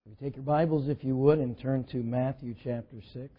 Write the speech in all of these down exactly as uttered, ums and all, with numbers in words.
You take your Bibles, if you would, and turn to Matthew chapter six.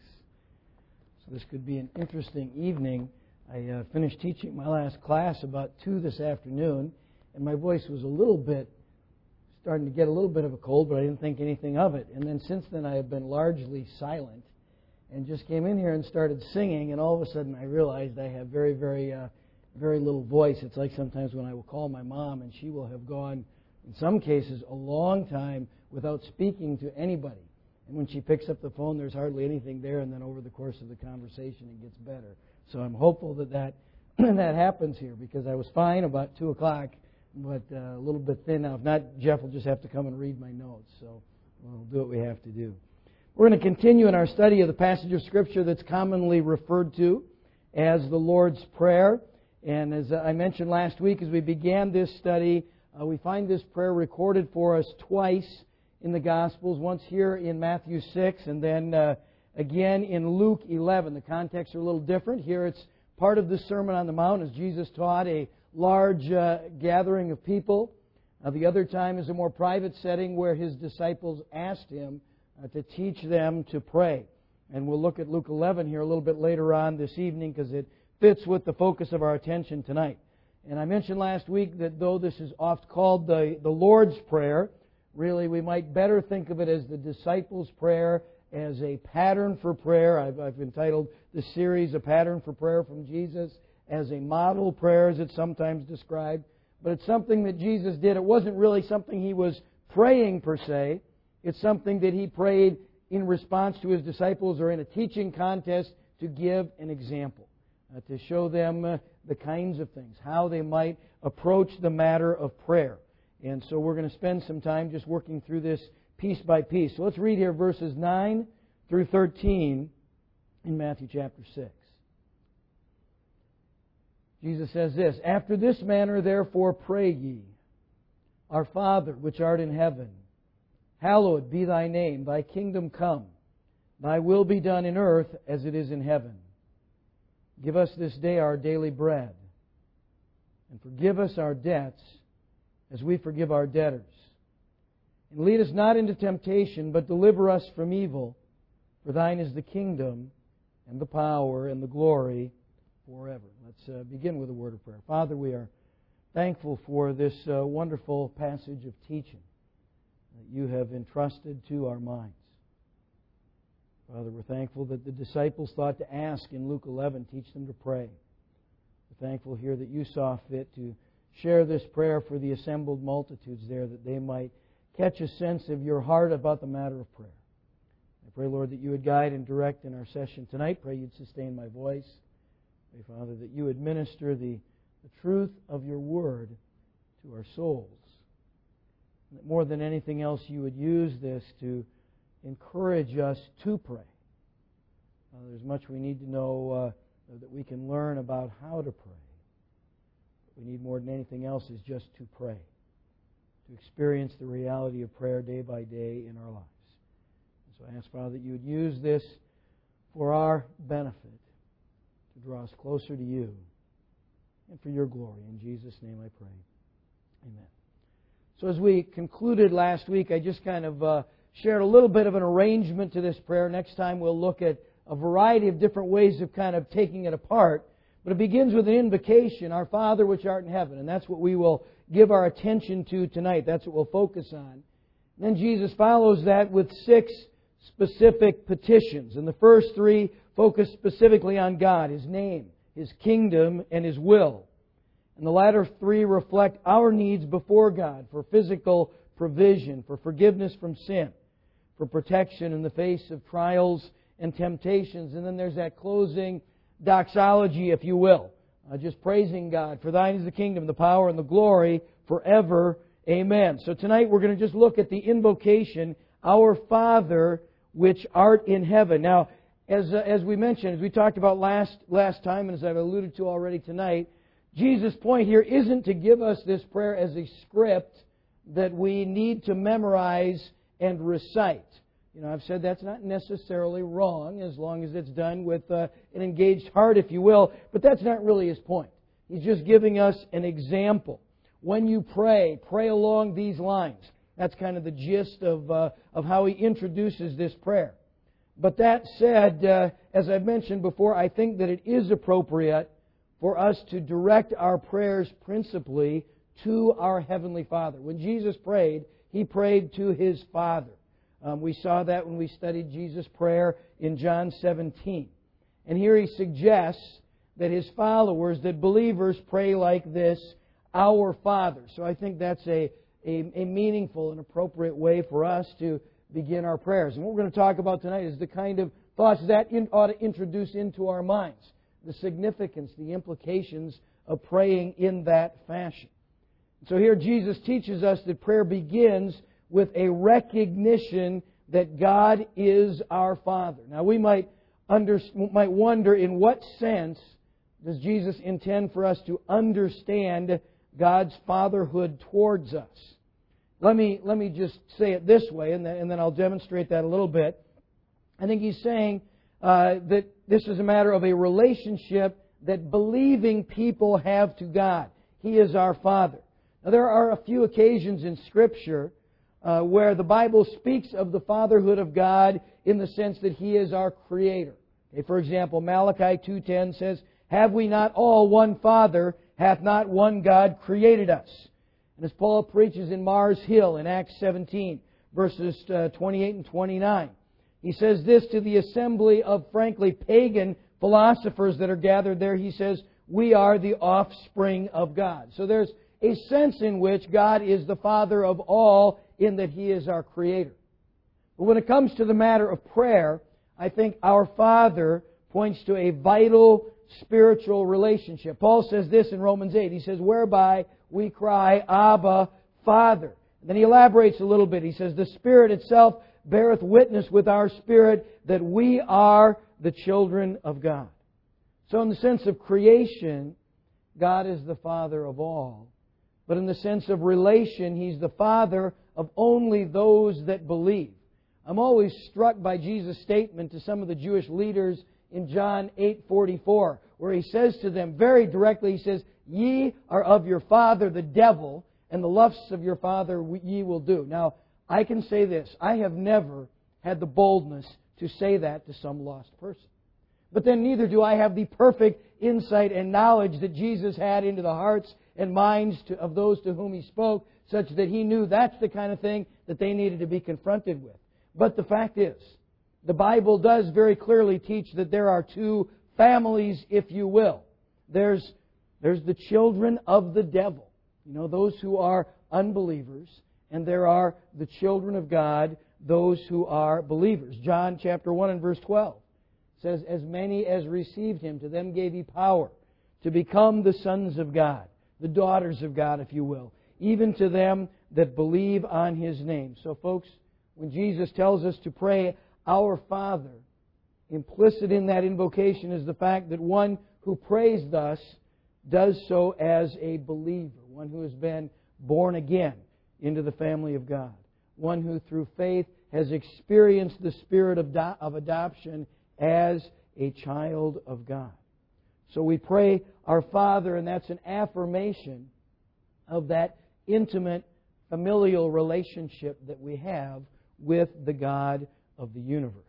So this could be an interesting evening. I uh, finished teaching my last class about two this afternoon, and my voice was a little bit, starting to get a little bit of a cold, but I didn't think anything of it. And then since then I have been largely silent, and just came in here and started singing, and all of a sudden I realized I have very, very, uh, very little voice. It's like sometimes when I will call my mom, and she will have gone, in some cases, a long time without speaking to anybody. And when she picks up the phone, there's hardly anything there, and then over the course of the conversation, it gets better. So I'm hopeful that that, that happens here, because I was fine about two o'clock, but uh, a little bit thin now. If not, Jeff will just have to come and read my notes. So we'll do what we have to do. We're going to continue in our study of the passage of Scripture that's commonly referred to as the Lord's Prayer. And as I mentioned last week, as we began this study, uh, we find this prayer recorded for us twice in the Gospels, once here in Matthew six, and then uh, again in Luke eleven. The contexts are a little different. Here it's part of the Sermon on the Mount as Jesus taught a large uh, gathering of people. Uh, the other time is a more private setting where His disciples asked Him uh, to teach them to pray. And we'll look at Luke eleven here a little bit later on this evening, because it fits with the focus of our attention tonight. And I mentioned last week that though this is oft called the, the Lord's Prayer, really we might better think of it as the disciples' prayer, as a pattern for prayer. I've, I've entitled the series A Pattern for Prayer from Jesus, as a model prayer, as it's sometimes described. But it's something that Jesus did. It wasn't really something He was praying per se. It's something that He prayed in response to His disciples or in a teaching contest to give an example. Uh, to show them uh, the kinds of things, how they might approach the matter of prayer. And so we're going to spend some time just working through this piece by piece. So let's read here verses nine through thirteen in Matthew chapter six. Jesus says this, "After this manner therefore pray ye, Our Father which art in heaven, hallowed be Thy name, Thy kingdom come, Thy will be done in earth as it is in heaven. Give us this day our daily bread, and forgive us our debts as we forgive our debtors. And lead us not into temptation, but deliver us from evil. For Thine is the kingdom, and the power, and the glory forever." Let's uh, begin with a word of prayer. Father, we are thankful for this uh, wonderful passage of teaching that You have entrusted to our minds. Father, we're thankful that the disciples thought to ask in Luke eleven, teach them to pray. We're thankful here that You saw fit to share this prayer for the assembled multitudes there, that they might catch a sense of Your heart about the matter of prayer. I pray, Lord, that You would guide and direct in our session tonight. Pray You'd sustain my voice. Pray, Father, that You would minister the, the truth of Your Word to our souls. And that more than anything else, You would use this to encourage us to pray. Uh, there's much we need to know uh, that we can learn about how to pray. What we need more than anything else is just to pray, to experience the reality of prayer day by day in our lives. And so I ask, Father, that You would use this for our benefit, to draw us closer to You, and for Your glory. In Jesus' name I pray. Amen. So as we concluded last week, I just kind of uh, shared a little bit of an arrangement to this prayer. Next time we'll look at a variety of different ways of kind of taking it apart. But it begins with an invocation, Our Father which art in heaven. And that's what we will give our attention to tonight. That's what we'll focus on. And then Jesus follows that with six specific petitions. And the first three focus specifically on God, His name, His kingdom, and His will. And the latter three reflect our needs before God for physical provision, for forgiveness from sin, for protection in the face of trials and temptations. And then there's that closing doxology, if you will, uh, just praising God. For Thine is the kingdom, the power, and the glory forever. Amen. So tonight we're going to just look at the invocation, Our Father which art in heaven. Now, as uh, as we mentioned, as we talked about last last time, and as I've alluded to already tonight, Jesus' point here isn't to give us this prayer as a script that we need to memorize and recite. You know, I've said that's not necessarily wrong as long as it's done with uh, an engaged heart, if you will. But that's not really His point. He's just giving us an example. When you pray, pray along these lines. That's kind of the gist of, uh, of how he introduces this prayer. But that said, uh, as I've mentioned before, I think that it is appropriate for us to direct our prayers principally to our Heavenly Father. When Jesus prayed, He prayed to His Father. Um, we saw that when we studied Jesus' prayer in John seventeen. And here He suggests that His followers, that believers, pray like this, Our Father. So I think that's a, a, a meaningful and appropriate way for us to begin our prayers. And what we're going to talk about tonight is the kind of thoughts that in, ought to introduce into our minds. The significance, the implications of praying in that fashion. So here Jesus teaches us that prayer begins with a recognition that God is our Father. Now we might under, might wonder in what sense does Jesus intend for us to understand God's fatherhood towards us. Let me, let me just say it this way, and then, and then I'll demonstrate that a little bit. I think He's saying uh, that this is a matter of a relationship that believing people have to God. He is our Father. Now, there are a few occasions in Scripture uh, where the Bible speaks of the fatherhood of God in the sense that He is our Creator. Okay, for example, Malachi two ten says, Have we not all one Father? Hath not one God created us? And as Paul preaches in Mars Hill in Acts seventeen, verses uh, twenty-eight and twenty-nine, he says this to the assembly of, frankly, pagan philosophers that are gathered there. He says, We are the offspring of God. So there's a sense in which God is the Father of all in that He is our Creator. But when it comes to the matter of prayer, I think our Father points to a vital spiritual relationship. Paul says this in Romans eight. He says, Whereby we cry, Abba, Father. And then he elaborates a little bit. He says, The Spirit itself beareth witness with our spirit that we are the children of God. So in the sense of creation, God is the Father of all. But in the sense of relation, He's the Father of only those that believe. I'm always struck by Jesus' statement to some of the Jewish leaders in John eight forty-four, where He says to them very directly, He says, Ye are of your father the devil, and the lusts of your father ye will do. Now, I can say this. I have never had the boldness to say that to some lost person. But then neither do I have the perfect insight and knowledge that Jesus had into the hearts and minds to, of those to whom He spoke, such that He knew that's the kind of thing that they needed to be confronted with. But the fact is, the Bible does very clearly teach that there are two families, if you will. There's, there's the children of the devil, you know, those who are unbelievers, and there are the children of God, those who are believers. John chapter one and verse twelve says, As many as received Him, to them gave He power to become the sons of God, the daughters of God, if you will, even to them that believe on His name. So folks, when Jesus tells us to pray, Our Father, implicit in that invocation is the fact that one who prays thus does so as a believer, one who has been born again into the family of God, one who through faith has experienced the spirit of, do- of adoption as a child of God. So we pray our Father, and that's an affirmation of that intimate familial relationship that we have with the God of the universe.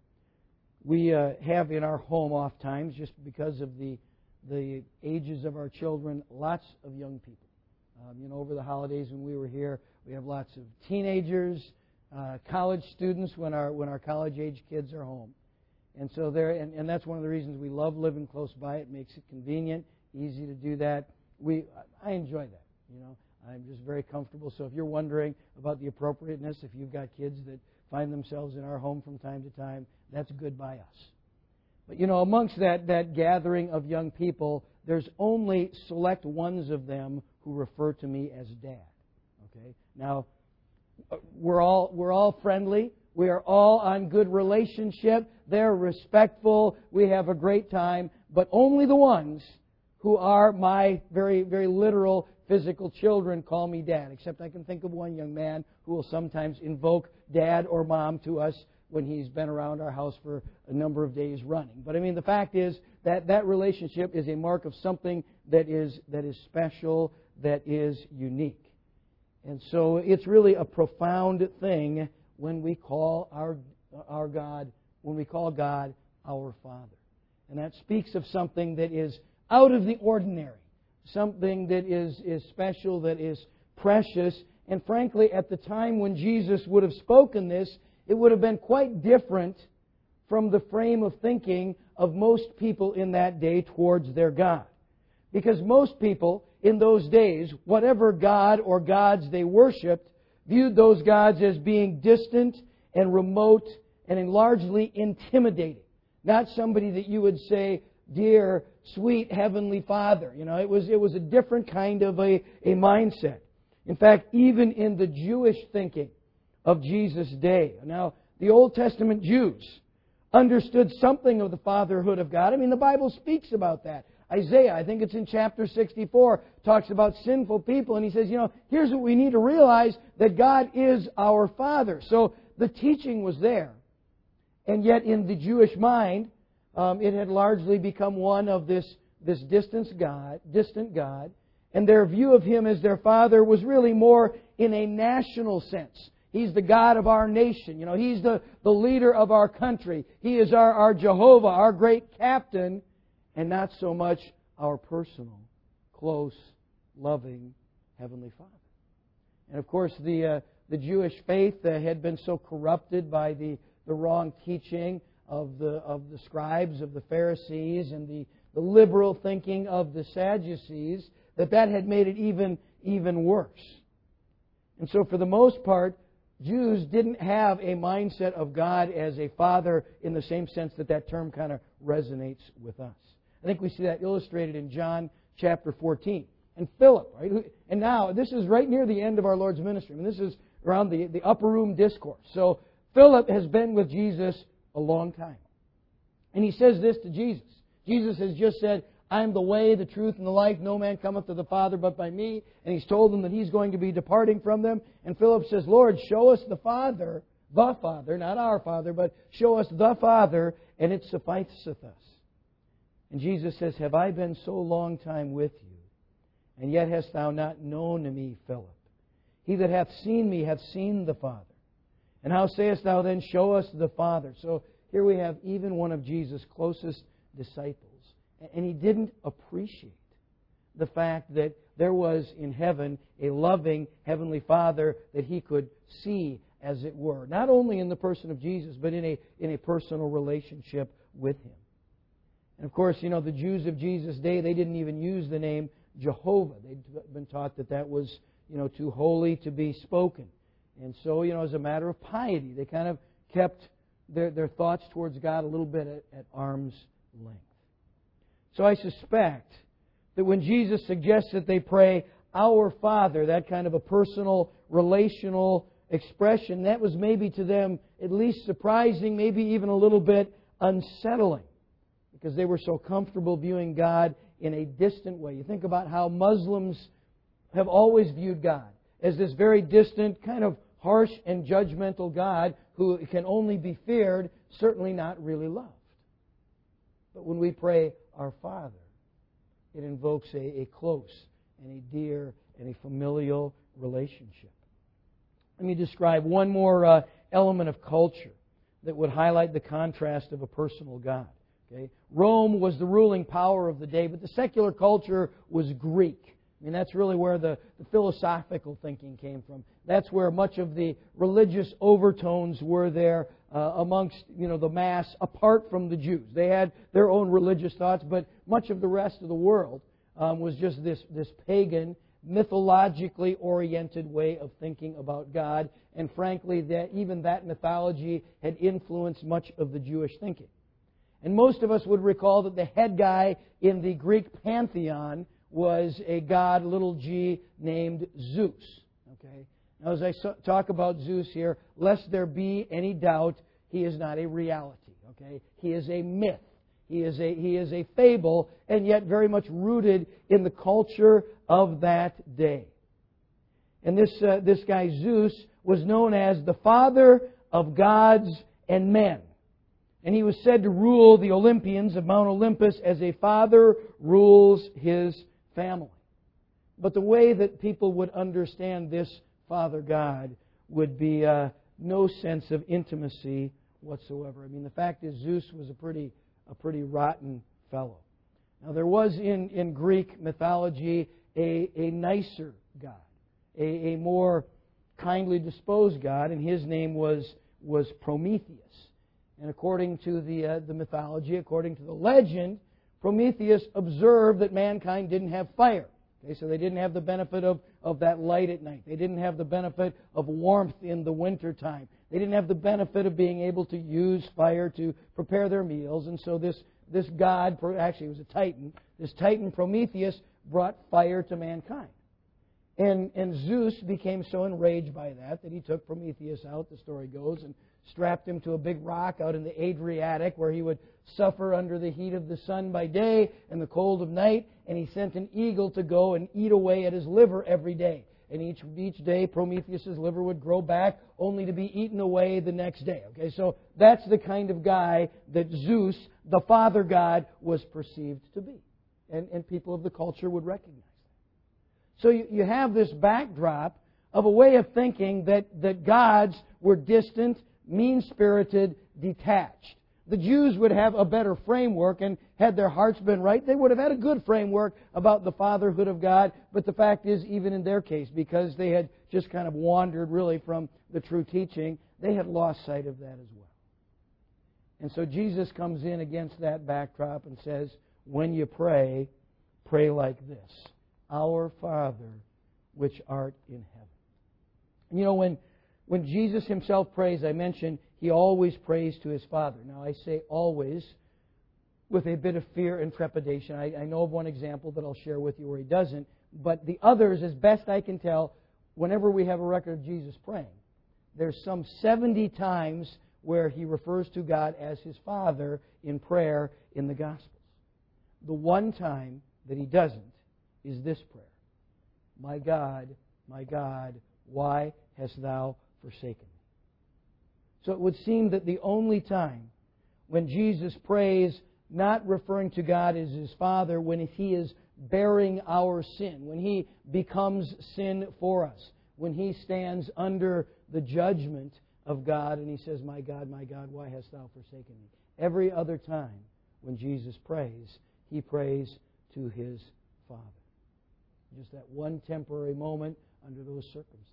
We uh, have in our home oft times, just because of the the ages of our children, lots of young people. Um, you know, over the holidays when we were here, we have lots of teenagers, uh, college students when our when our college-age kids are home. And so there, and, and that's one of the reasons we love living close by. It makes it convenient, easy to do that. We, I enjoy that. You know, I'm just very comfortable. So if you're wondering about the appropriateness, if you've got kids that find themselves in our home from time to time, that's good by us. But you know, amongst that that gathering of young people, there's only select ones of them who refer to me as Dad. Okay, now we're all we're all friendly. We are all on good relationship. They're respectful. We have a great time. But only the ones who are my very, very literal physical children call me Dad. Except I can think of one young man who will sometimes invoke Dad or Mom to us when he's been around our house for a number of days running. But I mean, the fact is that that relationship is a mark of something that is that is special, that is unique. And so it's really a profound thing when we call our, our God, when we call God our Father. And that speaks of something that is out of the ordinary, something that is, is special, that is precious. And frankly, at the time when Jesus would have spoken this, it would have been quite different from the frame of thinking of most people in that day towards their God. Because most people in those days, whatever God or gods they worshipped, viewed those gods as being distant and remote and largely intimidating. Not somebody that you would say, dear, sweet Heavenly Father. You know, it was, it was a different kind of a, a mindset. In fact, even in the Jewish thinking of Jesus' day. Now, the Old Testament Jews understood something of the fatherhood of God. I mean, the Bible speaks about that. Isaiah, I think it's in chapter sixty-four, talks about sinful people, and he says, you know, here's what we need to realize, that God is our Father. So the teaching was there. And yet in the Jewish mind, um, it had largely become one of this, this distant God, distant God, and their view of Him as their Father was really more in a national sense. He's the God of our nation. You know, He's the, the leader of our country. He is our, our Jehovah, our great captain, and not so much our personal, close, loving Heavenly Father. And of course, the uh, the Jewish faith uh, had been so corrupted by the, the wrong teaching of the of the scribes, of the Pharisees, and the, the liberal thinking of the Sadducees, that that had made it even, even worse. And so for the most part, Jews didn't have a mindset of God as a Father in the same sense that that term kind of resonates with us. I think we see that illustrated in John chapter fourteen. And Philip, right? And now, this is right near the end of our Lord's ministry. I mean, this is around the, the upper room discourse. So, Philip has been with Jesus a long time. And he says this to Jesus. Jesus has just said, I am the way, the truth, and the life. No man cometh to the Father but by me. And He's told them that He's going to be departing from them. And Philip says, Lord, show us the Father, the Father, not our Father, but show us the Father, and it sufficeth us. And Jesus says, have I been so long time with you, and yet hast thou not known me, Philip? He that hath seen me hath seen the Father. And how sayest thou then, show us the Father? So here we have even one of Jesus' closest disciples. And he didn't appreciate the fact that there was in heaven a loving Heavenly Father that he could see, as it were. Not only in the person of Jesus, but in a, in a personal relationship with Him. And of course, you know, the Jews of Jesus' day, they didn't even use the name Jehovah. They'd been taught that that was, you know, too holy to be spoken. And so, you know, as a matter of piety, they kind of kept their, their thoughts towards God a little bit at, at arm's length. So I suspect that when Jesus suggests that they pray, Our Father, that kind of a personal, relational expression, that was maybe to them at least surprising, maybe even a little bit unsettling, because they were so comfortable viewing God in a distant way. You think about how Muslims have always viewed God as this very distant, kind of harsh and judgmental God who can only be feared, certainly not really loved. But when we pray, Our Father, it invokes a, a close and a dear and a familial relationship. Let me describe one more uh, element of culture that would highlight the contrast of a personal God. Okay? Rome was the ruling power of the day, but the secular culture was Greek. I mean, that's really where the, the philosophical thinking came from. That's where much of the religious overtones were there uh, amongst, you know, the mass, apart from the Jews. They had their own religious thoughts, but much of the rest of the world um, was just this, this pagan, mythologically oriented way of thinking about God. And frankly, that even that mythology had influenced much of the Jewish thinking. And most of us would recall that the head guy in the Greek pantheon was a god, little g, named Zeus. Okay. Now, as I so, talk about Zeus here, lest there be any doubt, he is not a reality. Okay. He is a myth. He is a he is a fable, and yet very much rooted in the culture of that day. And this uh, this guy Zeus was known as the father of gods and men. And he was said to rule the Olympians of Mount Olympus as a father rules his family. But the way that people would understand this Father God would be uh, no sense of intimacy whatsoever. I mean, the fact is Zeus was a pretty, a pretty rotten fellow. Now, there was in, in Greek mythology a, a nicer God, a, a more kindly disposed God, and his name was, was Prometheus. And according to the, uh, the mythology, according to the legend, Prometheus observed that mankind didn't have fire. Okay, so they didn't have the benefit of, of that light at night. They didn't have the benefit of warmth in the wintertime. They didn't have the benefit of being able to use fire to prepare their meals. And so this, this god, actually it was a titan, this titan Prometheus brought fire to mankind. And, and Zeus became so enraged by that that he took Prometheus out, the story goes, and strapped him to a big rock out in the Adriatic where he would suffer under the heat of the sun by day and the cold of night. And he sent an eagle to go and eat away at his liver every day. And each, each day Prometheus' liver would grow back only to be eaten away the next day. Okay, so that's the kind of guy that Zeus, the father god, was perceived to be. And, and people of the culture would recognize that. So you, you have this backdrop of a way of thinking that, that gods were distant, mean-spirited, detached. The Jews would have a better framework, and had their hearts been right, they would have had a good framework about the fatherhood of God. But the fact is, even in their case, because they had just kind of wandered really from the true teaching, they had lost sight of that as well. And so Jesus comes in against that backdrop and says, when you pray, pray like this: Our Father, which art in heaven. And you know, when When Jesus himself prays, I mentioned, he always prays to his Father. Now, I say always with a bit of fear and trepidation. I, I know of one example that I'll share with you where he doesn't. But the others, as best I can tell, whenever we have a record of Jesus praying, there's some seventy times where he refers to God as his Father in prayer in the Gospels. The one time that he doesn't is this prayer: My God, my God, why hast thou forsaken me? So it would seem that the only time when Jesus prays, not referring to God as his Father, when he is bearing our sin, when he becomes sin for us, when he stands under the judgment of God and he says, My God, my God, why hast thou forsaken me? Every other time when Jesus prays, he prays to his Father. Just that one temporary moment under those circumstances.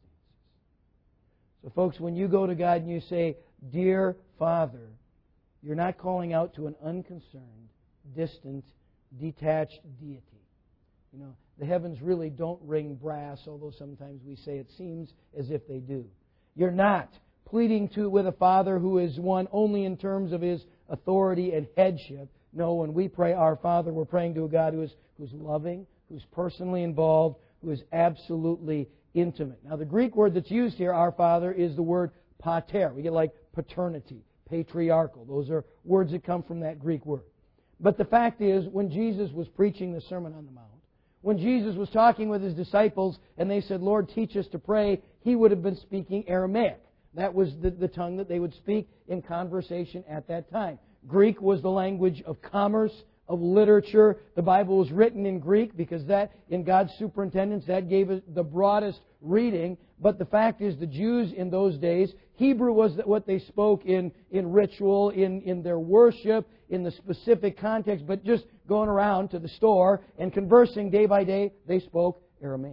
So folks, when you go to God and you say, Dear Father, you're not calling out to an unconcerned, distant, detached deity. You know, the heavens really don't ring brass, although sometimes we say it seems as if they do. You're not pleading to with a Father who is one only in terms of his authority and headship. No, when we pray Our Father, we're praying to a God who is who's loving, who's personally involved, who is absolutely intimate. Now, the Greek word that's used here, Our Father, is the word pater. We get like paternity, patriarchal. Those are words that come from that Greek word. But the fact is, when Jesus was preaching the Sermon on the Mount, when Jesus was talking with his disciples and they said, Lord, teach us to pray, he would have been speaking Aramaic. That was the, the tongue that they would speak in conversation at that time. Greek was the language of commerce, of literature. The Bible was written in Greek because that, in God's superintendence, that gave it the broadest reading. But the fact is, the Jews in those days, Hebrew was what they spoke in, in ritual, in, in their worship, in the specific context. But just going around to the store and conversing day by day, they spoke Aramaic.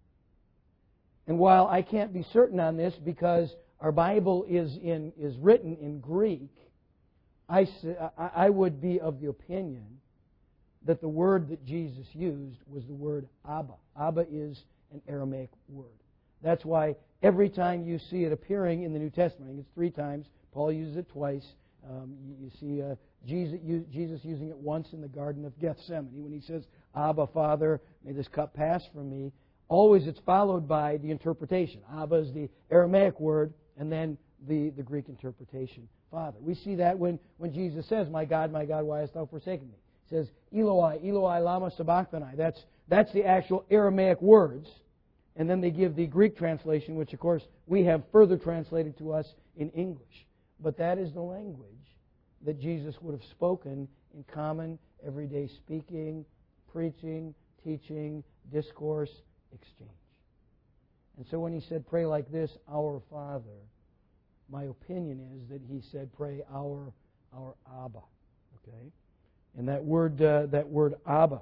And while I can't be certain on this because our Bible is, in, is written in Greek, I, I would be of the opinion that the word that Jesus used was the word Abba. Abba is an Aramaic word. That's why every time you see it appearing in the New Testament, I think it's three times, Paul uses it twice. Um, you, you see uh, Jesus, you, Jesus using it once in the Garden of Gethsemane when he says, Abba, Father, may this cup pass from me. Always it's followed by the interpretation. Abba is the Aramaic word, and then the, the Greek interpretation, Father. We see that when, when Jesus says, My God, my God, why hast thou forsaken me? He says, Eloi, Eloi, lama sabachthani. That's, that's the actual Aramaic words. And then they give the Greek translation, which, of course, we have further translated to us in English. But that is the language that Jesus would have spoken in common, everyday speaking, preaching, teaching, discourse, exchange. And so when he said, pray like this, our Father, my opinion is that he said, pray our, our Abba. Okay? And that word, uh, that word Abba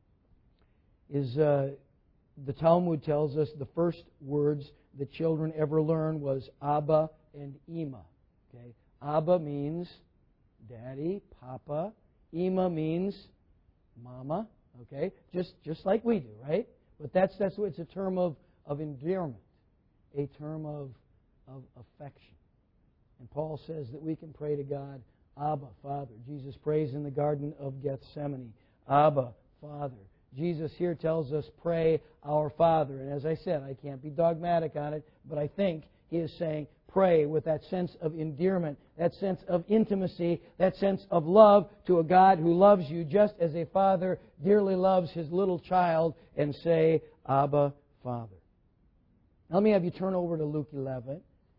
is, uh, the Talmud tells us the first words that children ever learned was Abba and Ima. Okay? Abba means daddy, papa. Ima means mama. Okay? Just just like we do, right? But that's that's what it's a term of, of endearment, a term of, of affection. And Paul says that we can pray to God, Abba, Father. Jesus prays in the Garden of Gethsemane, Abba, Father. Jesus here tells us, pray our Father. And as I said, I can't be dogmatic on it, but I think he is saying, pray with that sense of endearment, that sense of intimacy, that sense of love to a God who loves you just as a father dearly loves his little child, and say, Abba, Father. Now, let me have you turn over to Luke eleven,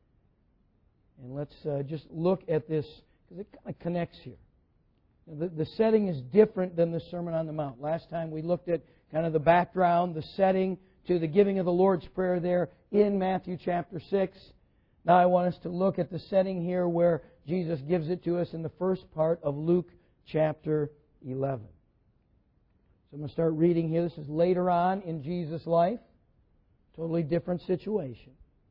and let's uh, just look at this, because it kind of connects here. The, the setting is different than the Sermon on the Mount. Last time we looked at kind of the background, the setting to the giving of the Lord's Prayer there in Matthew chapter six. Now I want us to look at the setting here where Jesus gives it to us in the first part of Luke chapter eleven. So I'm going to start reading here. This is later on in Jesus' life. Totally different situation.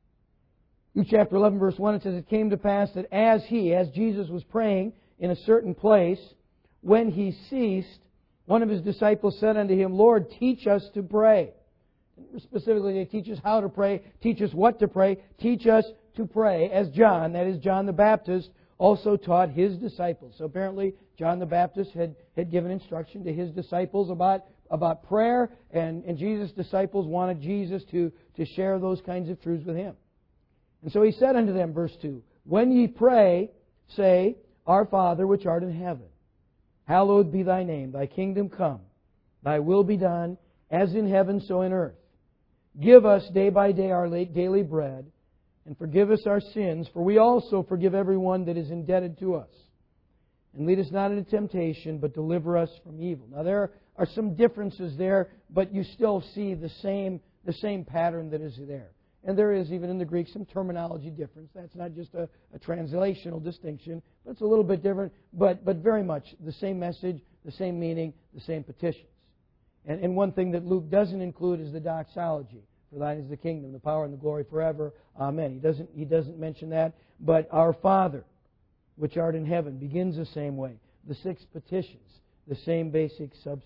Luke chapter eleven, verse one, it says, it came to pass that as he, as Jesus was praying in a certain place, when he ceased, one of his disciples said unto him, Lord, teach us to pray. Specifically, they teach us how to pray, teach us what to pray, teach us to pray, as John, that is John the Baptist, also taught his disciples. So apparently, John the Baptist had, had given instruction to his disciples about, about prayer, and, and Jesus' disciples wanted Jesus to, to share those kinds of truths with him. And so he said unto them, verse two, when ye pray, say, Our Father which art in heaven, hallowed be thy name, thy kingdom come, thy will be done, as in heaven so in earth. Give us day by day our daily bread, and forgive us our sins, for we also forgive everyone that is indebted to us. And lead us not into temptation, but deliver us from evil. Now there are some differences there, but you still see the same, the same pattern that is there. And there is, even in the Greek, some terminology difference. That's not just a, a translational distinction, but it's a little bit different, but, but very much the same message, the same meaning, the same petitions. And, and one thing that Luke doesn't include is the doxology. For thine is the kingdom, the power, and the glory forever. Amen. He doesn't, he doesn't mention that. But our Father, which art in heaven, begins the same way. The six petitions, the same basic substance.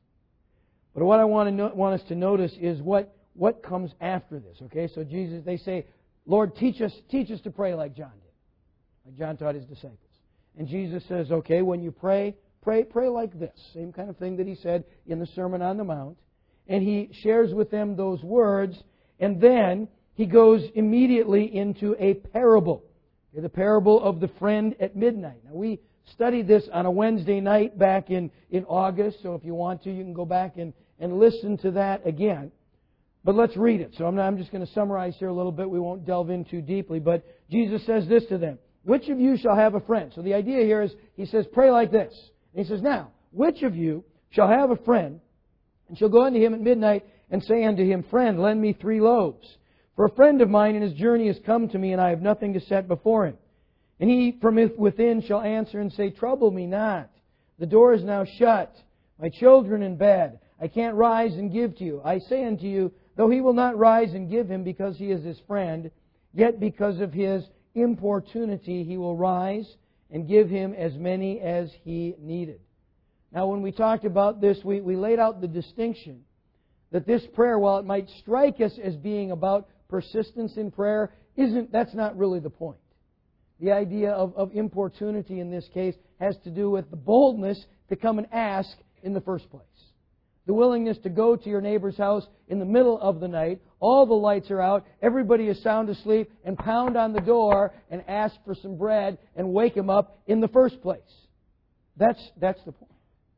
But what I want, to no, want us to notice is what What comes after this? Okay, so Jesus, they say, Lord, teach us, teach us to pray like John did, like John taught his disciples. And Jesus says, okay, when you pray, pray, pray like this. Same kind of thing that he said in the Sermon on the Mount. And he shares with them those words, and then he goes immediately into a parable, okay, the parable of the friend at midnight. Now we studied this on a Wednesday night back in, in August, so if you want to, you can go back and, and listen to that again. But let's read it. So I'm, not, I'm just going to summarize here a little bit. We won't delve in too deeply. But Jesus says this to them. Which of you shall have a friend? So the idea here is, he says, pray like this. And he says, now, which of you shall have a friend, and shall go unto him at midnight, and say unto him, Friend, lend me three loaves. For a friend of mine in his journey has come to me, and I have nothing to set before him. And he from within shall answer and say, Trouble me not. The door is now shut. My children in bed. I can't rise and give to you. I say unto you, though he will not rise and give him because he is his friend, yet because of his importunity he will rise and give him as many as he needed. Now when we talked about this, we, we laid out the distinction that this prayer, while it might strike us as being about persistence in prayer, isn't, that's not really the point. The idea of, of importunity in this case has to do with the boldness to come and ask in the first place. The willingness to go to your neighbor's house in the middle of the night, all the lights are out, everybody is sound asleep, and pound on the door and ask for some bread and wake him up in the first place. That's, that's the point.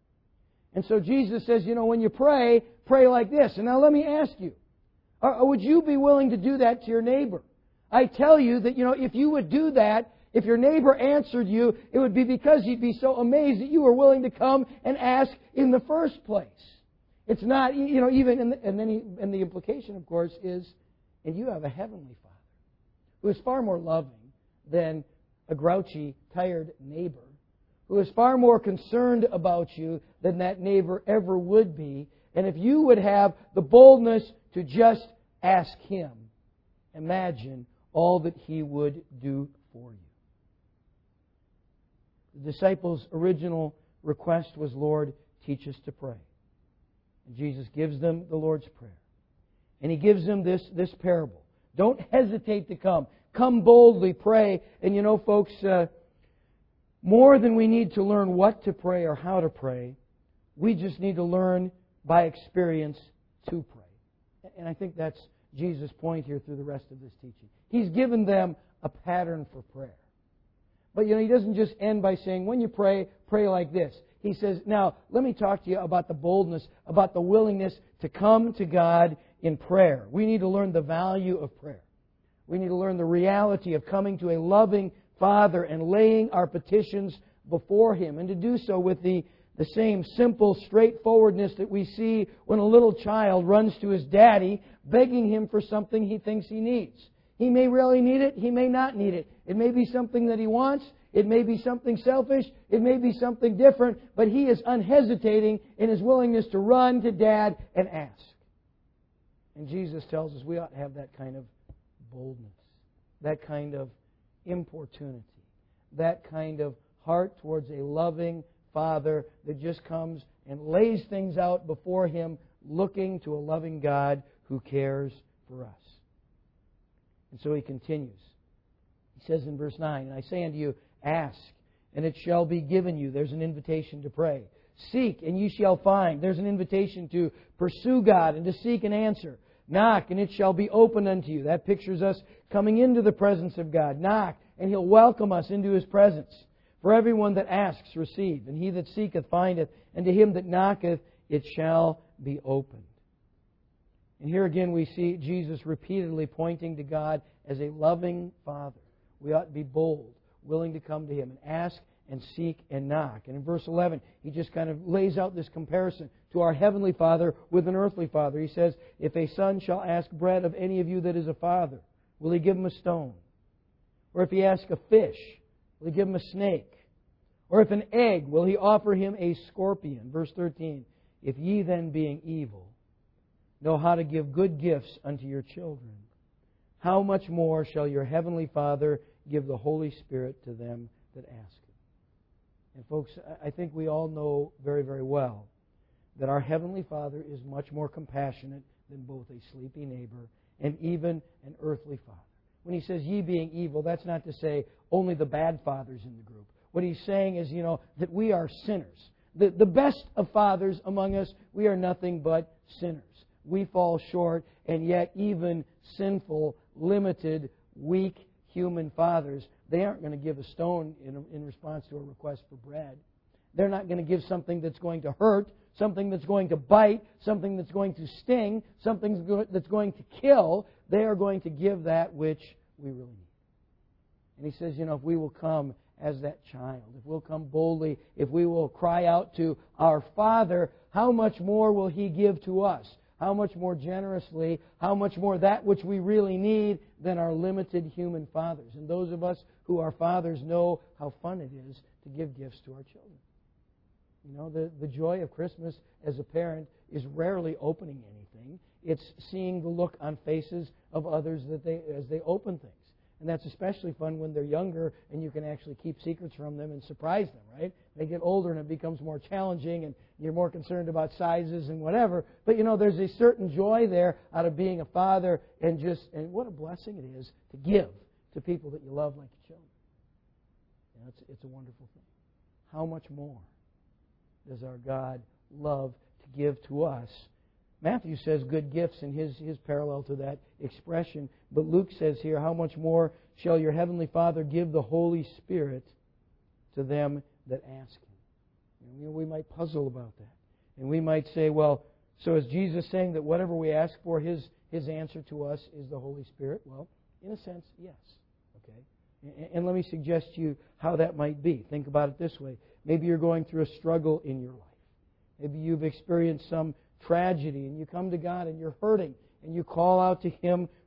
And so Jesus says, you know, when you pray, pray like this. And now let me ask you, would you be willing to do that to your neighbor? I tell you that, you know, if you would do that, if your neighbor answered you, it would be because you'd be so amazed that you were willing to come and ask in the first place. It's not, you know, even, in the, and then he, and the implication, of course, is And you have a heavenly Father who is far more loving than a grouchy, tired neighbor, who is far more concerned about you than that neighbor ever would be. And if you would have the boldness to just ask Him, imagine all that He would do for you. The disciples' original request was, Lord, teach us to pray. And Jesus gives them the Lord's Prayer. And He gives them this, this parable. Don't hesitate to come. Come boldly, pray. And you know, folks, uh, more than we need to learn what to pray or how to pray, we just need to learn by experience to pray. And I think that's Jesus' point here through the rest of this teaching. He's given them a pattern for prayer. But you know, He doesn't just end by saying, when you pray, pray like this. He says, now, let me talk to you about the boldness, about the willingness to come to God in prayer. We need to learn the value of prayer. We need to learn the reality of coming to a loving Father and laying our petitions before Him. And to do so with the, the same simple straightforwardness that we see when a little child runs to his daddy begging him for something he thinks he needs. He may really need it. He may not need it. It may be something that he wants. It may be something selfish. It may be something different. But he is unhesitating in his willingness to run to Dad and ask. And Jesus tells us we ought to have that kind of boldness, that kind of importunity, that kind of heart towards a loving Father that just comes and lays things out before Him, looking to a loving God who cares for us. And so He continues. He says in verse nine, and I say unto you, ask, and it shall be given you. There's an invitation to pray. Seek, and you shall find. There's an invitation to pursue God and to seek an answer. Knock, and it shall be opened unto you. That pictures us coming into the presence of God. Knock, and He'll welcome us into His presence. For everyone that asks, receive, and he that seeketh, findeth, and to him that knocketh, it shall be opened. And here again we see Jesus repeatedly pointing to God as a loving Father. We ought to be bold, willing to come to Him and ask and seek and knock. And in verse eleven, He just kind of lays out this comparison to our Heavenly Father with an earthly father. He says, if a son shall ask bread of any of you that is a father, will he give him a stone? Or if he ask a fish, will he give him a snake? Or if an egg, will he offer him a scorpion? Verse thirteen, if ye then being evil know how to give good gifts unto your children, how much more shall your Heavenly Father give the Holy Spirit to them that ask Him? And folks, I think we all know very, very well that our Heavenly Father is much more compassionate than both a sleepy neighbor and even an earthly father. When He says, ye being evil, that's not to say only the bad fathers in the group. What He's saying is, you know, that we are sinners. The, the best of fathers among us, we are nothing but sinners. We fall short, and yet even sinful, limited, weak human fathers, they aren't going to give a stone in, in response to a request for bread. They're not going to give something that's going to hurt, something that's going to bite, something that's going to sting, something that's going to kill. They are going to give that which we really need. And He says, you know, if we will come as that child, if we'll come boldly, if we will cry out to our Father, how much more will He give to us? How much more generously, how much more that which we really need than our limited human fathers. And those of us who are fathers know how fun it is to give gifts to our children. You know, the, the joy of Christmas as a parent is rarely opening anything. It's seeing the look on faces of others that they as they open things. And that's especially fun when they're younger and you can actually keep secrets from them and surprise them, right? They get older and it becomes more challenging and you're more concerned about sizes and whatever. But, you know, there's a certain joy there out of being a father and just, and what a blessing it is to give to people that you love like your children. You know, it's, it's a wonderful thing. How much more does our God love to give to us? Matthew says good gifts in his, his parallel to that expression. But Luke says here, how much more shall your Heavenly Father give the Holy Spirit to them that ask Him? You know, we might puzzle about that. And we might say, well, so is Jesus saying that whatever we ask for, His, His answer to us is the Holy Spirit? Well, in a sense, yes. Okay. And, and let me suggest to you how that might be. Think about it this way. Maybe you're going through a struggle in your life. Maybe you've experienced some tragedy and you come to God and you're hurting and you call out to Him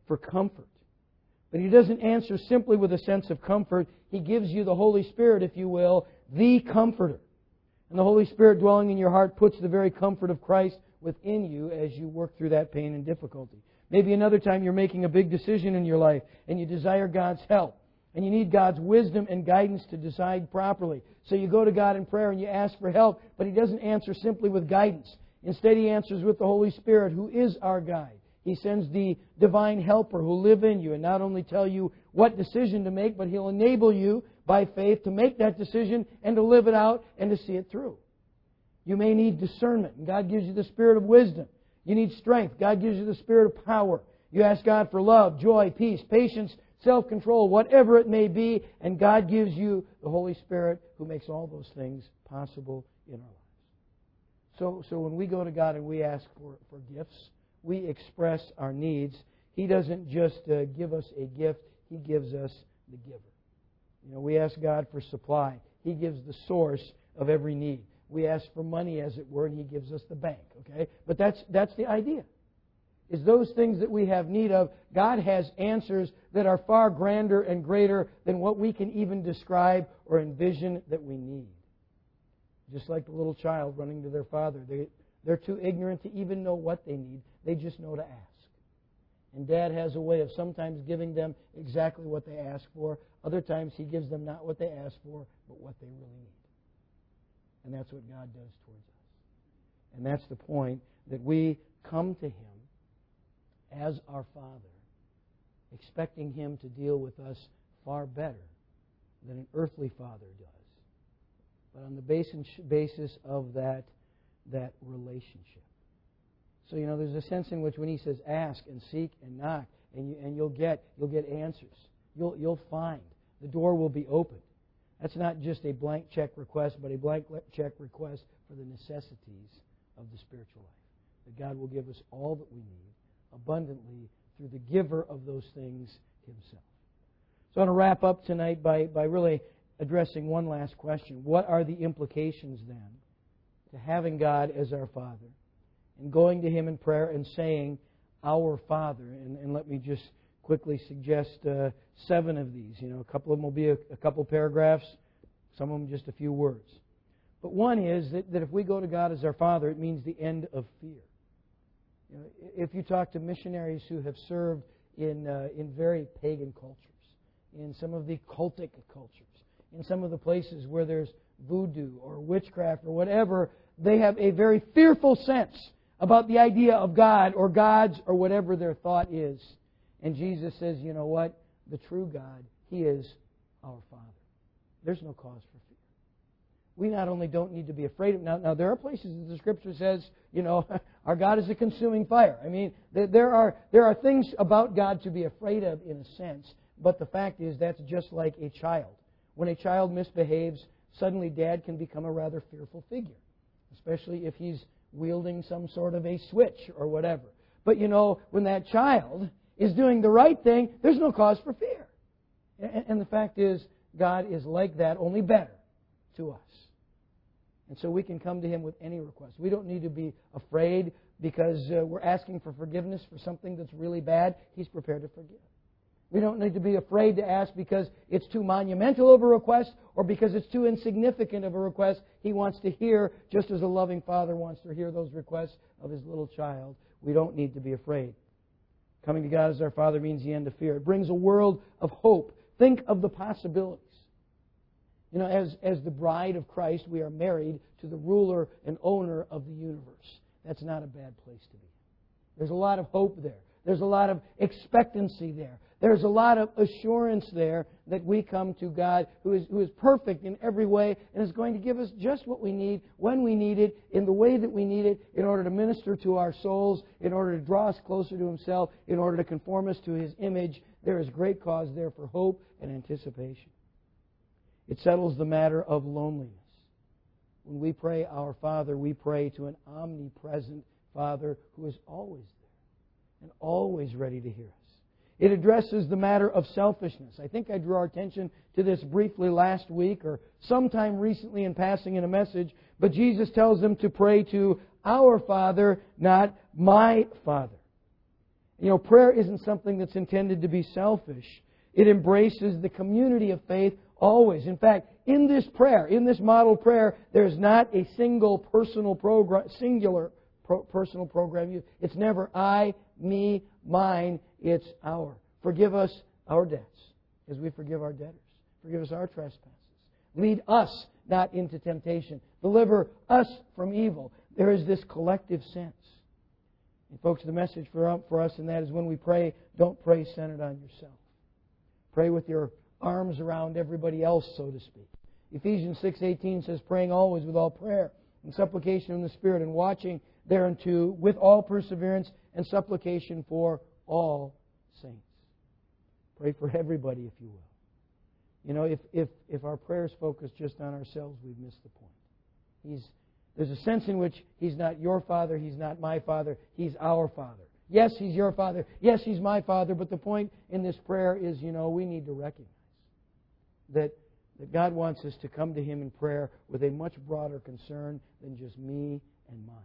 for comfort. But He doesn't answer simply with a sense of comfort. He gives you the Holy Spirit, if you will, the Comforter. And the Holy Spirit dwelling in your heart puts the very comfort of Christ within you as you work through that pain and difficulty. Maybe another time you're making a big decision in your life and you desire God's help. And you need God's wisdom and guidance to decide properly. So you go to God in prayer and you ask for help, but He doesn't answer simply with guidance. Instead, He answers with the Holy Spirit, who is our guide. He sends the divine helper who will live in you and not only tell you what decision to make, but He'll enable you by faith to make that decision and to live it out and to see it through. You may need discernment, and God gives you the spirit of wisdom. You need strength. God gives you the spirit of power. You ask God for love, joy, peace, patience, self-control, whatever it may be, and God gives you the Holy Spirit who makes all those things possible in our lives. So, so when we go to God and we ask for, for gifts, we express our needs. He doesn't just uh, give us a gift, He gives us the giver. You know, we ask God for supply. He gives the source of every need. We ask for money, as it were, and He gives us the bank. Okay? But that's that's the idea. Is those things that we have need of, God has answers that are far grander and greater than what we can even describe or envision that we need. Just like the little child running to their father. They, they're too ignorant to even know what they need. They just know to ask. And Dad has a way of sometimes giving them exactly what they ask for. Other times He gives them not what they ask for, but what they really need. And that's what God does towards us. And that's the point, that we come to Him as our Father, expecting Him to deal with us far better than an earthly father does, but on the basis of that, that relationship. So, you know, there's a sense in which when He says ask and seek and knock, and, you, and you'll get you'll get answers. You'll, you'll find. The door will be opened. That's not just a blank check request, but a blank check request for the necessities of the spiritual life. That God will give us all that we need abundantly through the giver of those things Himself. So I want to wrap up tonight by, by really addressing one last question. What are the implications then to having God as our Father and going to Him in prayer and saying, Our Father? And, and let me just quickly suggest uh, seven of these. You know, a couple of them will be a, a couple paragraphs, some of them just a few words. But one is that, that if we go to God as our Father, it means the end of fear. You know, if you talk to missionaries who have served in uh, in very pagan cultures, in some of the cultic cultures, in some of the places where there's voodoo or witchcraft or whatever, they have a very fearful sense about the idea of God or gods or whatever their thought is. And Jesus says, you know what? The true God, He is our Father. There's no cause for fear. We not only don't need to be afraid of... Now, now there are places that the Scripture says, you know, our God is a consuming fire. I mean, there are, there are things about God to be afraid of in a sense, but the fact is that's just like a child. When a child misbehaves, suddenly Dad can become a rather fearful figure, especially if he's wielding some sort of a switch or whatever. But, you know, when that child is doing the right thing, there's no cause for fear. And the fact is, God is like that, only better to us. And so we can come to Him with any request. We don't need to be afraid because uh, we're asking for forgiveness for something that's really bad. He's prepared to forgive. We don't need to be afraid to ask because it's too monumental of a request or because it's too insignificant of a request. He wants to hear, just as a loving father wants to hear those requests of his little child. We don't need to be afraid. Coming to God as our Father means the end of fear. It brings a world of hope. Think of the possibilities. You know, as, as the bride of Christ, we are married to the ruler and owner of the universe. That's not a bad place to be. There's a lot of hope there. There's a lot of expectancy there. There's a lot of assurance there that we come to God who is, who is perfect in every way and is going to give us just what we need, when we need it, in the way that we need it, in order to minister to our souls, in order to draw us closer to Himself, in order to conform us to His image. There is great cause there for hope and anticipation. It settles the matter of loneliness. When we pray Our Father, we pray to an omnipresent Father who is always there and always ready to hear us. It addresses the matter of selfishness. I think I drew our attention to this briefly last week or sometime recently in passing in a message, but Jesus tells them to pray to Our Father, not my Father. You know, prayer isn't something that's intended to be selfish. It embraces the community of faith always. In fact, in this prayer, in this model prayer, there's not a single personal program, singular pro- personal program used. It's never I, me, mine. It's our. Forgive us our debts as we forgive our debtors. Forgive us our trespasses. Lead us not into temptation. Deliver us from evil. There is this collective sense. And folks, the message for, for us in that is when we pray, don't pray centered on yourself. Pray with your arms around everybody else, so to speak. Ephesians six eighteen says, praying always with all prayer and supplication in the Spirit, and watching thereunto with all perseverance and supplication for all saints. Pray for everybody, if you will. You know, if, if, if our prayers focus just on ourselves, we've missed the point. He's, there's a sense in which He's not your Father, He's not my Father, He's our Father. Yes, He's your Father. Yes, He's my Father. But the point in this prayer is, you know, we need to recognize that, that God wants us to come to Him in prayer with a much broader concern than just me and mine,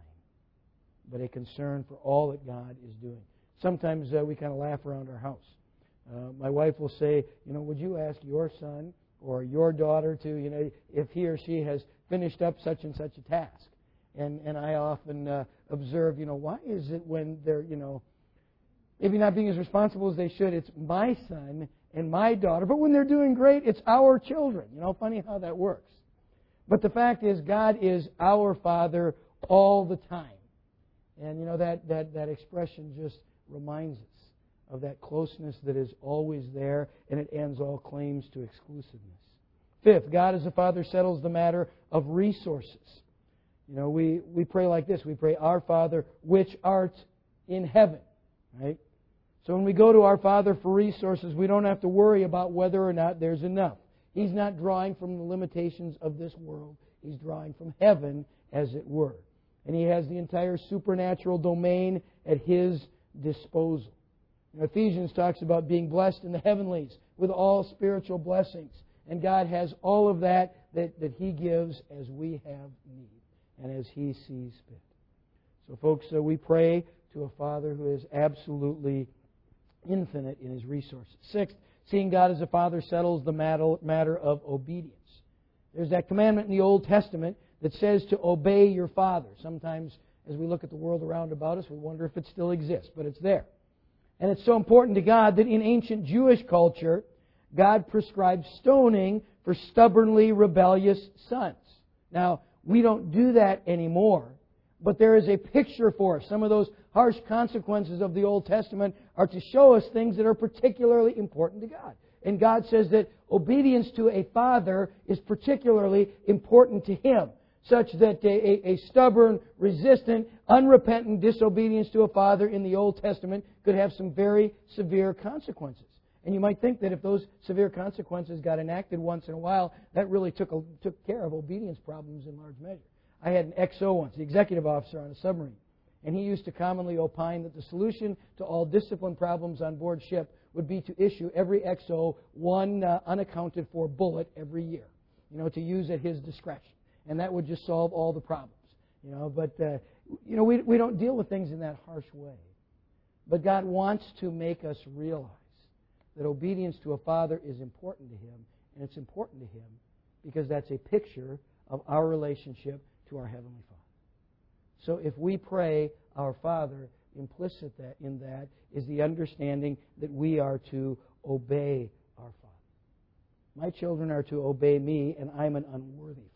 but a concern for all that God is doing. Sometimes uh, we kind of laugh around our house. Uh, my wife will say, you know, would you ask your son or your daughter to, you know, if he or she has finished up such and such a task? And and I often uh, observe, you know, why is it when they're, you know, maybe not being as responsible as they should, it's my son and my daughter, but when they're doing great, it's our children. You know, funny how that works. But the fact is, God is our Father all the time. And, you know, that, that, that expression just reminds us of that closeness that is always there, and it ends all claims to exclusiveness. Fifth, God as a Father settles the matter of resources. You know, we, we pray like this. We pray, Our Father, which art in heaven. Right? So when we go to our Father for resources, we don't have to worry about whether or not there's enough. He's not drawing from the limitations of this world. He's drawing from heaven, as it were. And He has the entire supernatural domain at His disposal. Ephesians talks about being blessed in the heavenlies with all spiritual blessings. And God has all of that, that that He gives as we have need and as He sees fit. So folks, uh, we pray to a Father who is absolutely infinite in His resources. Sixth, seeing God as a Father settles the matter of obedience. There's that commandment in the Old Testament that says to obey your father. Sometimes as we look at the world around about us, we wonder if it still exists, but it's there. And it's so important to God that in ancient Jewish culture, God prescribed stoning for stubbornly rebellious sons. Now, we don't do that anymore, but there is a picture for us. Some of those harsh consequences of the Old Testament are to show us things that are particularly important to God. And God says that obedience to a father is particularly important to Him, such that a, a stubborn, resistant, unrepentant disobedience to a father in the Old Testament could have some very severe consequences. And you might think that if those severe consequences got enacted once in a while, that really took a, took care of obedience problems in large measure. I had an X O once, the executive officer on a submarine, and he used to commonly opine that the solution to all discipline problems on board ship would be to issue every X O one uh, unaccounted for bullet every year, you know, to use at his discretion. And that would just solve all the problems. You know, but, uh, you know, we, we don't deal with things in that harsh way. But God wants to make us realize that obedience to a father is important to Him. And it's important to Him because that's a picture of our relationship to our Heavenly Father. So if we pray, Our Father, implicit that in that is the understanding that we are to obey our Father. My children are to obey me, and I'm an unworthy Father.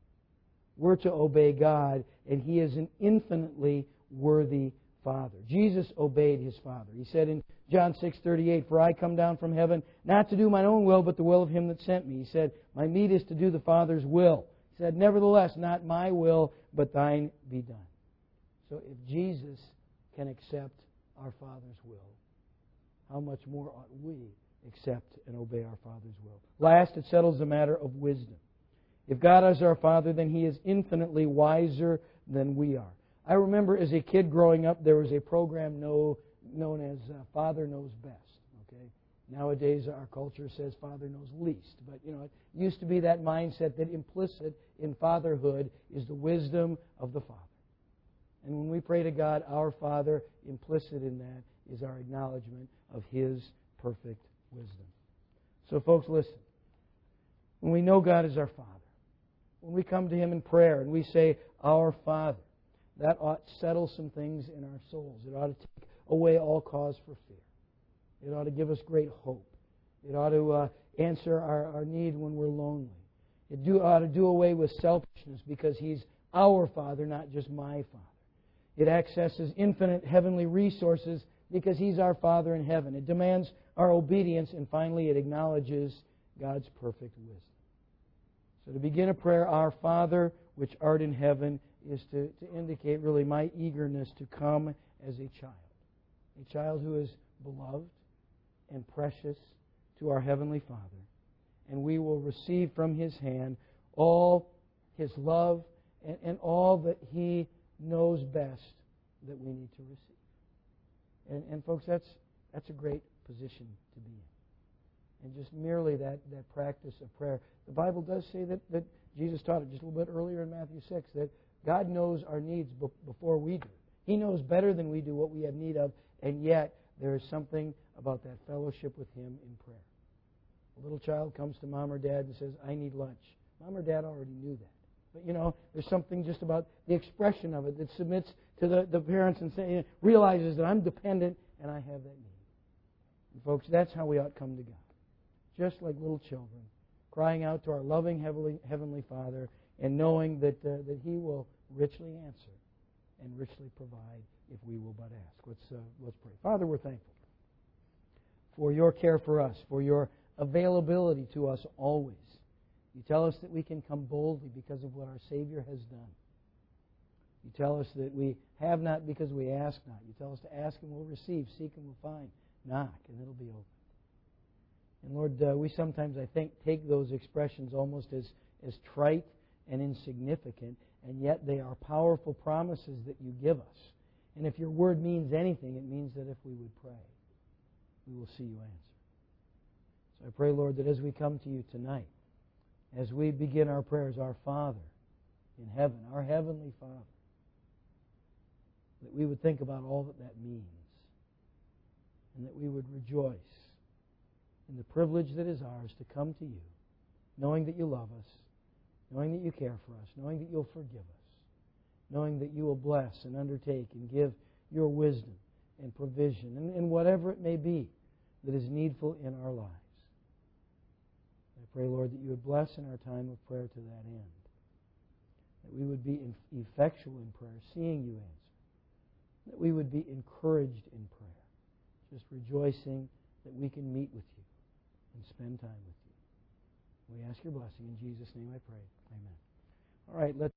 We're to obey God, and He is an infinitely worthy Father. Jesus obeyed His Father. He said in John six thirty-eight, For I come down from heaven, not to do mine own will, but the will of Him that sent me. He said, My meat is to do the Father's will. He said, Nevertheless, not my will, but thine be done. So if Jesus can accept our Father's will, how much more ought we accept and obey our Father's will? Last, it settles the matter of wisdom. If God is our Father, then He is infinitely wiser than we are. I remember as a kid growing up, there was a program know, known as uh, Father Knows Best. Okay, nowadays our culture says Father Knows Least, but you know it used to be that mindset that implicit in fatherhood is the wisdom of the Father. And when we pray to God, our Father, implicit in that is our acknowledgement of His perfect wisdom. So folks, listen. When we know God is our Father, when we come to Him in prayer and we say, Our Father, that ought to settle some things in our souls. It ought to take away all cause for fear. It ought to give us great hope. It ought to uh, answer our, our need when we're lonely. It do, ought to do away with selfishness because He's our Father, not just my Father. It accesses infinite heavenly resources because He's our Father in heaven. It demands our obedience, and finally it acknowledges God's perfect wisdom. So to begin a prayer, Our Father, which art in heaven, is to, to indicate really my eagerness to come as a child. A child who is beloved and precious to our Heavenly Father. And we will receive from His hand all His love and, and all that He knows best that we need to receive. And, and folks, that's that's a great position to be in. And just merely that, that practice of prayer. The Bible does say that, that Jesus taught it just a little bit earlier in Matthew six, that God knows our needs be- before we do. He knows better than we do what we have need of, and yet there is something about that fellowship with Him in prayer. A little child comes to mom or dad and says, I need lunch. Mom or dad already knew that. But, you know, there's something just about the expression of it that submits to the, the parents and say, realizes that I'm dependent and I have that need. And folks, that's how we ought to come to God. Just like little children, crying out to our loving Heavenly, Heavenly Father and knowing that, uh, that He will richly answer and richly provide if we will but ask. Let's, uh, let's pray. Father, we're thankful for Your care for us, for Your availability to us always. You tell us that we can come boldly because of what our Savior has done. You tell us that we have not because we ask not. You tell us to ask and we'll receive, seek and we'll find, knock and it'll be open. And Lord, uh, we sometimes, I think, take those expressions almost as, as trite and insignificant, and yet they are powerful promises that You give us. And if Your Word means anything, it means that if we would pray, we will see You answer. So I pray, Lord, that as we come to You tonight, as we begin our prayers, Our Father in heaven, our Heavenly Father, that we would think about all that that means, and that we would rejoice in the privilege that is ours to come to You, knowing that You love us, knowing that You care for us, knowing that You'll forgive us, knowing that You will bless and undertake and give Your wisdom and provision, and, and whatever it may be that is needful in our lives. I pray, Lord, that You would bless in our time of prayer to that end, that we would be effectual in prayer, seeing You answer, that we would be encouraged in prayer, just rejoicing that we can meet with You and spend time with You. We ask Your blessing. In Jesus' name I pray. Amen. All right, let's